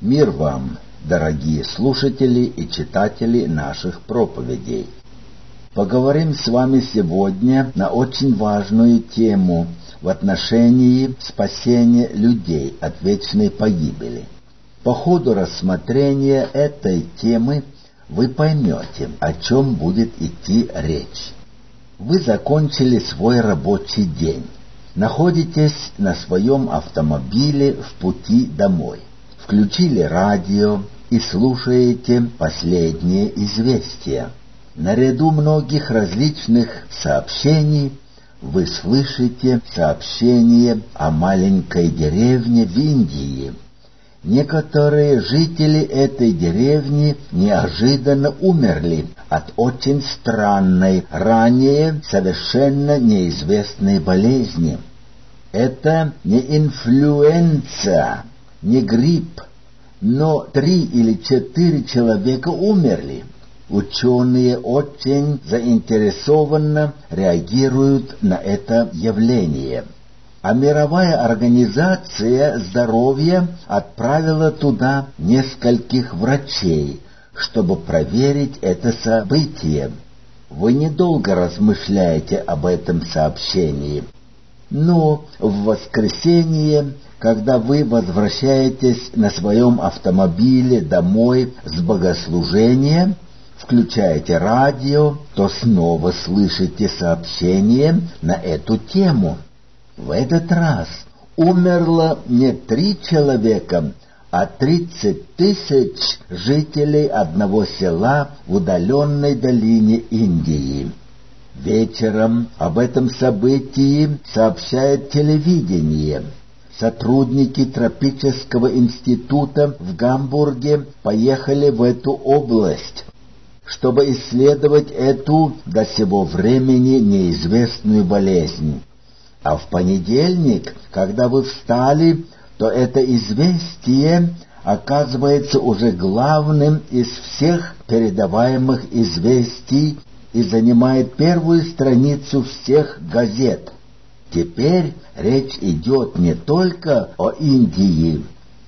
Мир вам, дорогие слушатели и читатели наших проповедей. Поговорим с вами сегодня на очень важную тему в отношении спасения людей от вечной погибели. По ходу рассмотрения этой темы вы поймете, о чем будет идти речь. Вы закончили свой рабочий день, находитесь на своем автомобиле в пути домой. Включили радио и слушаете последние известия. Наряду многих различных сообщений вы слышите сообщение о маленькой деревне в Индии. Некоторые жители этой деревни неожиданно умерли от очень странной, ранее совершенно неизвестной болезни. Это не инфлюенция, не грипп, но 3 или 4 человека умерли. Ученые очень заинтересованно реагируют на это явление. А Мировая организация здоровья отправила туда нескольких врачей, чтобы проверить это событие. Вы недолго размышляете об этом сообщении. Но в воскресенье, когда вы возвращаетесь на своем автомобиле домой с богослужения, включаете радио, то снова слышите сообщение на эту тему. В этот раз умерло не 3 человека, а 30 тысяч жителей одного села в удаленной долине Индии. Вечером об этом событии сообщает телевидение. Сотрудники тропического института в Гамбурге поехали в эту область, чтобы исследовать эту до сего времени неизвестную болезнь. А в понедельник, когда вы встали, то это известие оказывается уже главным из всех передаваемых известий и занимает первую страницу всех газет. Теперь речь идет не только о Индии,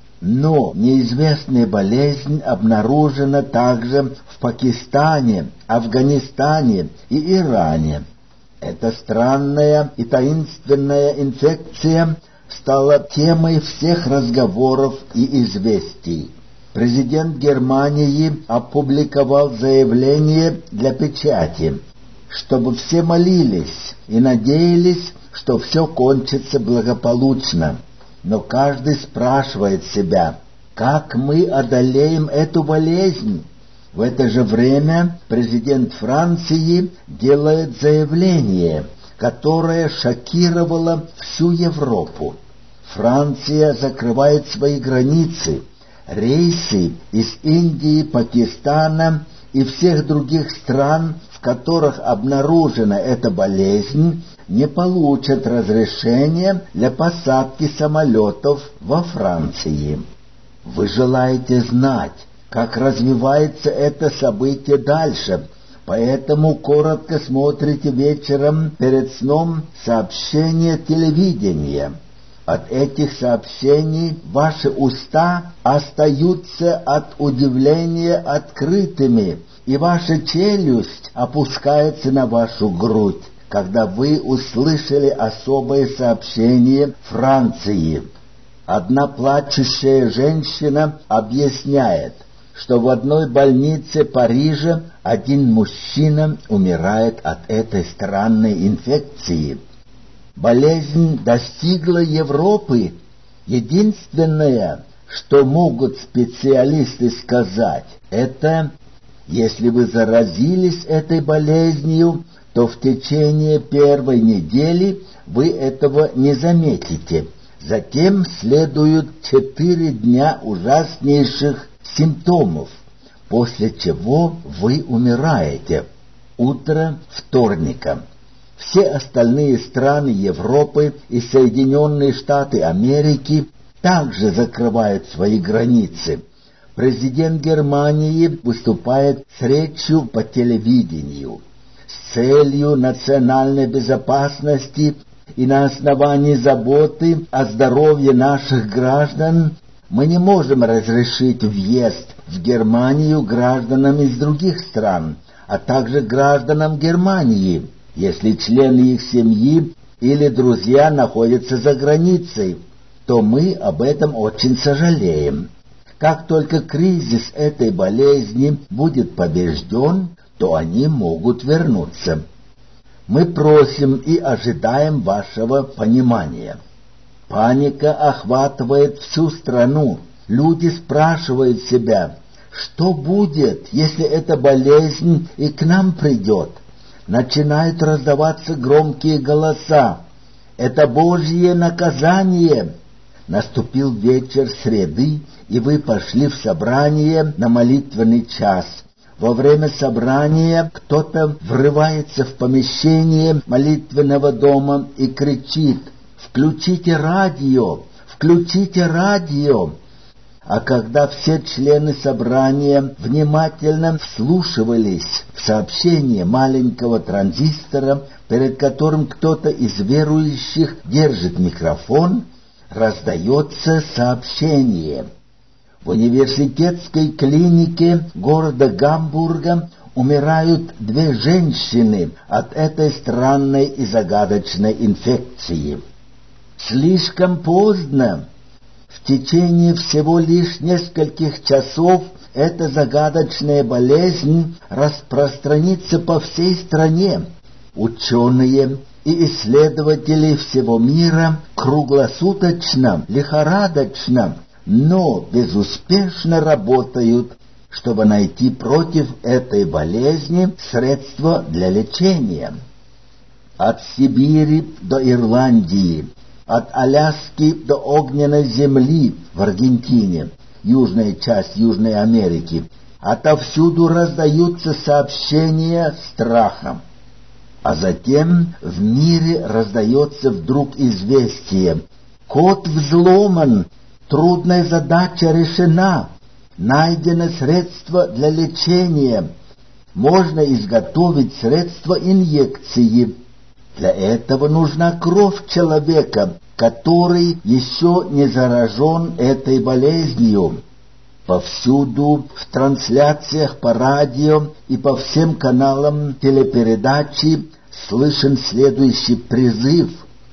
но неизвестная болезнь обнаружена также в Пакистане, Афганистане и Иране. Эта странная и таинственная инфекция стала темой всех разговоров и известий. Президент Германии опубликовал заявление для печати, чтобы все молились и надеялись, что все кончится благополучно. Но каждый спрашивает себя, как мы одолеем эту болезнь? В это же время президент Франции делает заявление, которое шокировало всю Европу. Франция закрывает свои границы. Рейсы из Индии, Пакистана и всех других стран, в которых обнаружена эта болезнь, не получат разрешения для посадки самолетов во Франции. Вы желаете знать, как развивается это событие дальше, поэтому коротко смотрите вечером перед сном сообщения телевидения. От этих сообщений ваши уста остаются от удивления открытыми, и ваша челюсть опускается на вашу грудь, когда вы услышали особое сообщение Франции. Одна плачущая женщина объясняет, что в одной больнице Парижа один мужчина умирает от этой странной инфекции. Болезнь достигла Европы. Единственное, что могут специалисты сказать, это, если вы заразились этой болезнью, то в течение первой недели вы этого не заметите. Затем следуют 4 дня ужаснейших симптомов, после чего вы умираете. Утро вторника. Все остальные страны Европы и Соединенные Штаты Америки также закрывают свои границы. Президент Германии выступает с речью по телевидению. С целью национальной безопасности и на основании заботы о здоровье наших граждан Мы не можем разрешить въезд в Германию гражданам из других стран, а также гражданам Германии, если члены их семьи или друзья находятся за границей, то мы об этом очень сожалеем. Как только кризис этой болезни будет побежден, то они могут вернуться. Мы просим и ожидаем вашего понимания. Паника охватывает всю страну. Люди спрашивают себя, что будет, если эта болезнь и к нам придет? Начинают раздаваться громкие голоса. Это Божье наказание. Наступил вечер среды, и вы пошли в собрание на молитвенный час. Во время собрания кто-то врывается в помещение молитвенного дома и кричит: «Включите радио! Включите радио!» А когда все члены собрания внимательно вслушивались в сообщение маленького транзистора, перед которым кто-то из верующих держит микрофон, раздается сообщение: в университетской клинике города Гамбурга умирают 2 женщины от этой странной и загадочной инфекции. Слишком поздно. В течение всего лишь нескольких часов эта загадочная болезнь распространится по всей стране. Ученые и исследователи всего мира круглосуточно, лихорадочно, но безуспешно работают, чтобы найти против этой болезни средства для лечения. От Сибири до Ирландии, от Аляски до огненной земли в Аргентине, южная часть Южной Америки, отовсюду раздаются сообщения страха. А затем в мире раздается вдруг известие: код взломан, трудная задача решена, найдено средство для лечения, можно изготовить средство инъекции. Для этого нужна кровь человека, который еще не заражен этой болезнью. Повсюду, в трансляциях по радио и по всем каналам телепередачи слышен следующий призыв: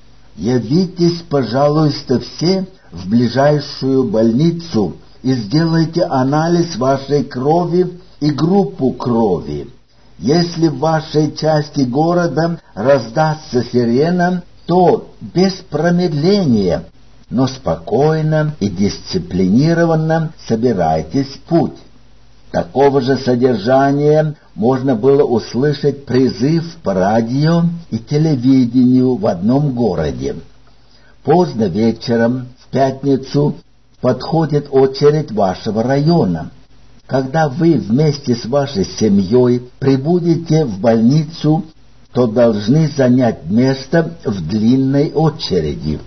«Явитесь, пожалуйста, все в ближайшую больницу и сделайте анализ вашей крови и группу крови. Если в вашей части города раздастся сирена, то без промедления, но спокойно и дисциплинированно собирайтесь в путь». Такого же содержания можно было услышать призыв по радио и телевидению в одном городе. Поздно вечером, в пятницу, подходит очередь вашего района. Когда вы вместе с вашей семьей прибудете в больницу, то должны занять место в длинной очереди.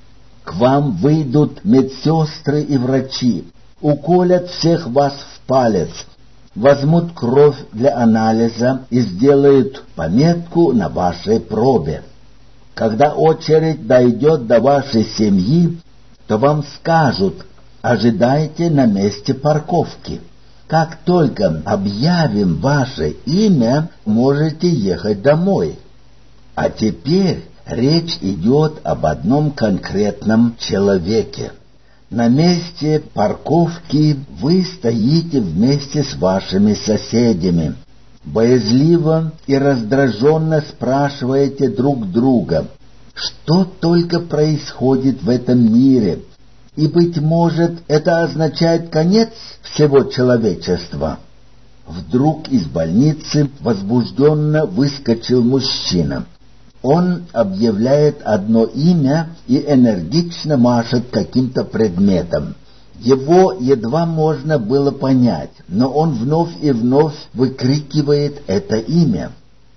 К вам выйдут медсестры и врачи, уколят всех вас в палец, возьмут кровь для анализа и сделают пометку на вашей пробе. Когда очередь дойдет до вашей семьи, то вам скажут: ожидайте на месте парковки. Как только объявим ваше имя, можете ехать домой. А теперь речь идет об одном конкретном человеке. На месте парковки вы стоите вместе с вашими соседями. Боязливо и раздраженно спрашиваете друг друга, что только происходит в этом мире, и, быть может, это означает конец всего человечества. Вдруг из больницы возбужденно выскочил мужчина. Он объявляет одно имя и энергично машет каким-то предметом. Его едва можно было понять, но он вновь и вновь выкрикивает это имя.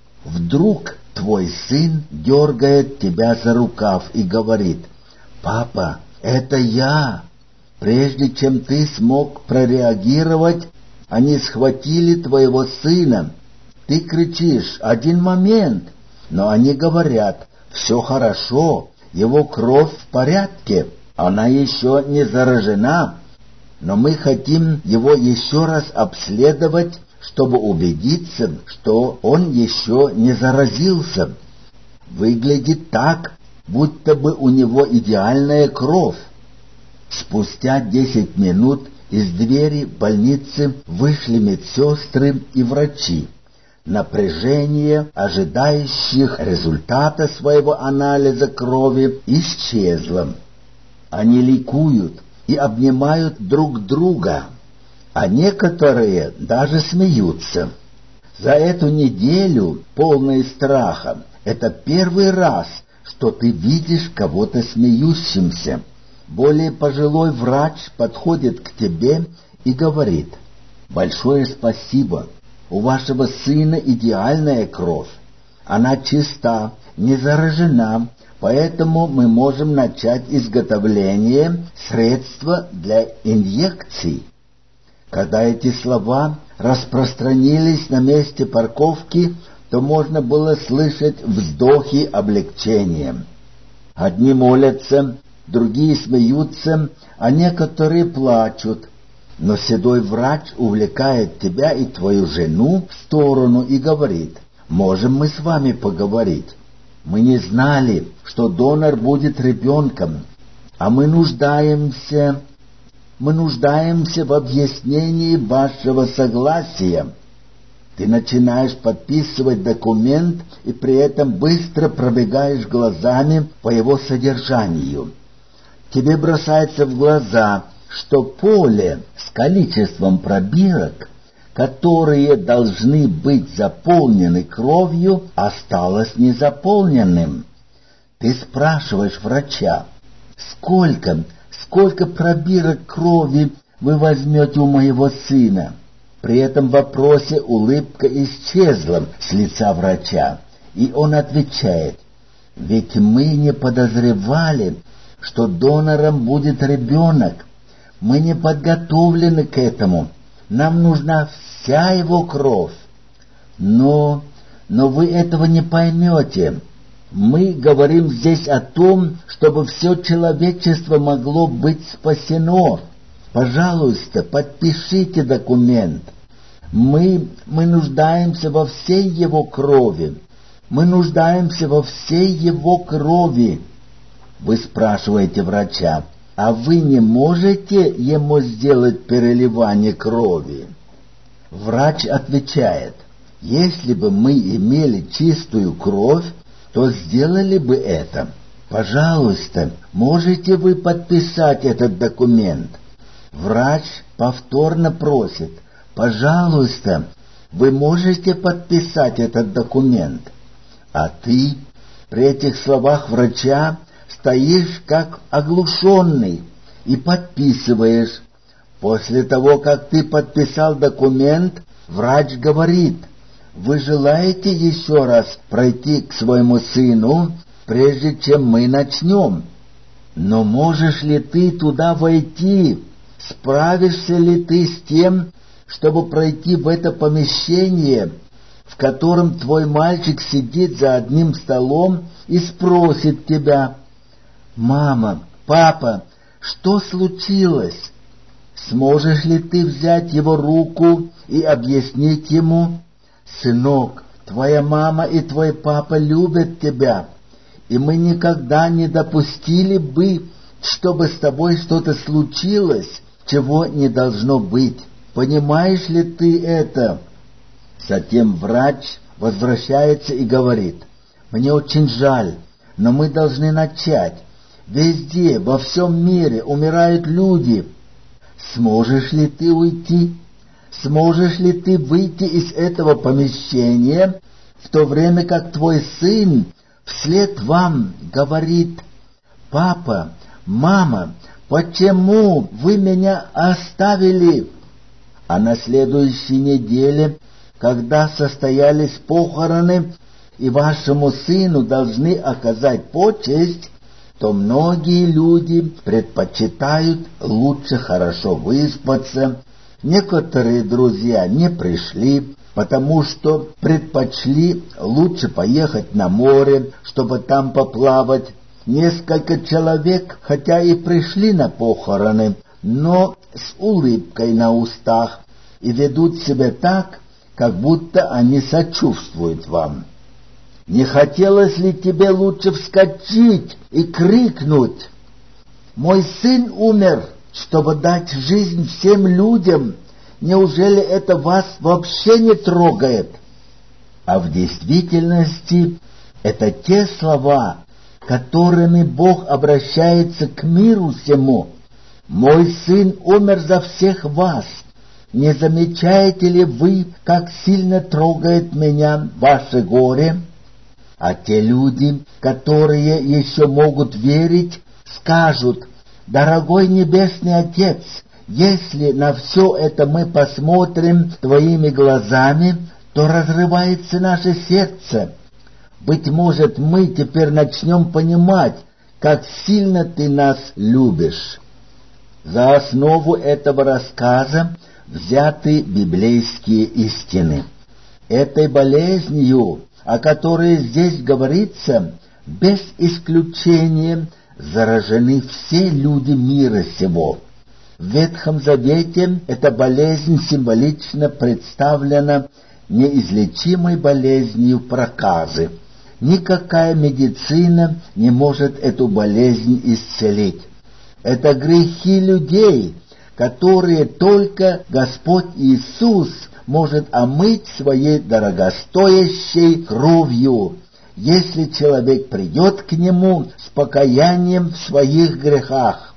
Вдруг твой сын дергает тебя за рукав и говорит: «Папа, это я!» Прежде чем ты смог прореагировать, они схватили твоего сына. Ты кричишь: «Один момент!» Но они говорят: «Все хорошо, его кровь в порядке, она еще не заражена, но мы хотим его еще раз обследовать, чтобы убедиться, что он еще не заразился. Выглядит так, будто бы у него идеальная кровь. Спустя 10 минут из двери больницы вышли медсестры и врачи. Напряжение ожидающих результата своего анализа крови исчезло. Они ликуют и обнимают друг друга, а некоторые даже смеются. За эту неделю, полной страха, это первый раз, что ты видишь кого-то смеющимся. Более пожилой врач подходит к тебе и говорит: «Большое спасибо, у вашего сына идеальная кровь. Она чиста, не заражена, поэтому мы можем начать изготовление средства для инъекций». Когда эти слова распространились на месте парковки, то можно было слышать вздохи облегчения. Одни молятся, другие смеются, а некоторые плачут. Но седой врач увлекает тебя и твою жену в сторону и говорит: «Можем мы с вами поговорить? Мы не знали, что донор будет ребенком, а мы нуждаемся в объяснении вашего согласия». Ты начинаешь подписывать документ и при этом быстро пробегаешь глазами по его содержанию. Тебе бросается в глаза, что поле с количеством пробирок, которые должны быть заполнены кровью, осталось незаполненным. Ты спрашиваешь врача: сколько пробирок крови вы возьмете у моего сына? При этом вопросе улыбка исчезла с лица врача, и он отвечает: «Ведь мы не подозревали, что донором будет ребенок. Мы не подготовлены к этому. Нам нужна вся его кровь». Но вы этого не поймете. Мы говорим здесь о том, чтобы все человечество могло быть спасено. Пожалуйста, подпишите документ. Мы нуждаемся во всей его крови. Мы нуждаемся во всей его крови. Вы спрашиваете врача: «А вы не можете ему сделать переливание крови?» Врач отвечает: «Если бы мы имели чистую кровь, то сделали бы это. Пожалуйста, можете вы подписать этот документ?» Врач повторно просит: «Пожалуйста, вы можете подписать этот документ?» А ты при этих словах врача стоишь как оглушенный и подписываешь. После того, как ты подписал документ, врач говорит: «Вы желаете еще раз пройти к своему сыну, прежде чем мы начнем? Но можешь ли ты туда войти? Справишься ли ты с тем, чтобы пройти в это помещение, в котором твой мальчик сидит за одним столом и спросит тебя: «Мама, папа, что случилось?» Сможешь ли ты взять его руку и объяснить ему: «Сынок, твоя мама и твой папа любят тебя, и мы никогда не допустили бы, чтобы с тобой что-то случилось, чего не должно быть. Понимаешь ли ты это?» Затем врач возвращается и говорит: «Мне очень жаль, но мы должны начать. Везде, во всем мире умирают люди. Сможешь ли ты уйти? Сможешь ли ты выйти из этого помещения, в то время как твой сын вслед вам говорит: «Папа, мама, почему вы меня оставили?» А на следующей неделе, когда состоялись похороны и вашему сыну должны оказать почесть, то многие люди предпочитают лучше хорошо выспаться. Некоторые друзья не пришли, потому что предпочли лучше поехать на море, чтобы там поплавать. Несколько человек, хотя и пришли на похороны, но с улыбкой на устах и ведут себя так, как будто они сочувствуют вам. Не хотелось ли тебе лучше вскочить и крикнуть: «Мой сын умер, чтобы дать жизнь всем людям. Неужели это вас вообще не трогает?» А в действительности это те слова, которыми Бог обращается к миру всему. «Мой сын умер за всех вас. Не замечаете ли вы, как сильно трогает меня ваше горе?» А те люди, которые еще могут верить, скажут: «Дорогой Небесный Отец, если на все это мы посмотрим твоими глазами, то разрывается наше сердце. Быть может, мы теперь начнем понимать, как сильно ты нас любишь». За основу этого рассказа взяты библейские истины. Этой болезнью, о которой здесь говорится, без исключения заражены все люди мира сего. В Ветхом Завете эта болезнь символично представлена неизлечимой болезнью проказы. Никакая медицина не может эту болезнь исцелить. Это грехи людей, которые только Господь Иисус может омыть своей дорогостоящей кровью, если человек придет к Нему с покаянием в своих грехах.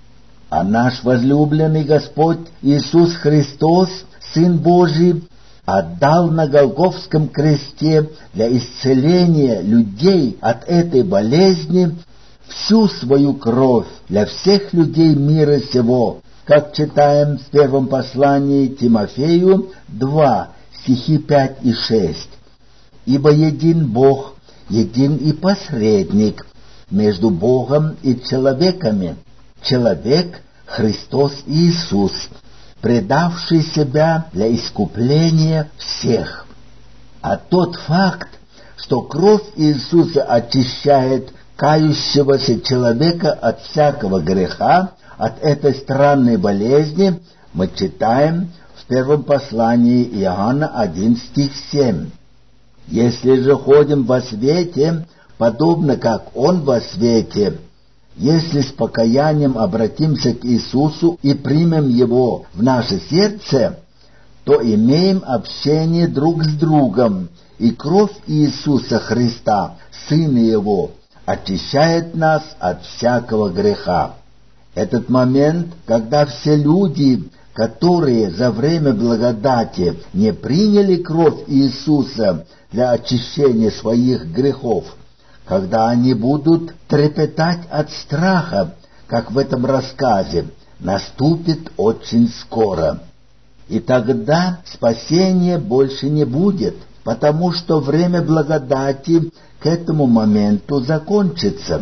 А наш возлюбленный Господь Иисус Христос, Сын Божий, отдал на Голгофском кресте для исцеления людей от этой болезни всю свою кровь для всех людей мира сего, как читаем в первом послании Тимофею 2, стихи 5 и 6. «Ибо един Бог, един и посредник между Богом и человеками, человек Христос Иисус, предавший себя для искупления всех». А тот факт, что кровь Иисуса очищает кающегося человека от всякого греха, от этой странной болезни, мы читаем в первом послании Иоанна 1, стих 7. «Если же ходим во свете, подобно как Он во свете, если с покаянием обратимся к Иисусу и примем Его в наше сердце, то имеем общение друг с другом, и кровь Иисуса Христа, Сына Его, очищает нас от всякого греха». Этот момент, когда все люди, которые за время благодати не приняли кровь Иисуса для очищения своих грехов, когда они будут трепетать от страха, как в этом рассказе, наступит очень скоро. И тогда спасения больше не будет, потому что время благодати к этому моменту закончится.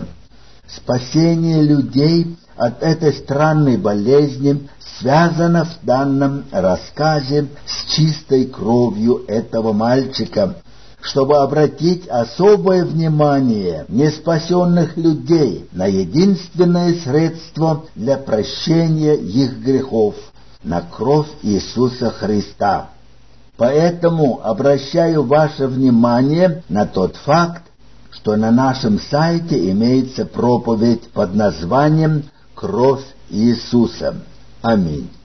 Спасение людей от этой странной болезни связано в данном рассказе с чистой кровью этого мальчика, чтобы обратить особое внимание неспасенных людей на единственное средство для прощения их грехов — на кровь Иисуса Христа. Поэтому обращаю ваше внимание на тот факт, что на нашем сайте имеется проповедь под названием «Кровь Иисуса». Аминь.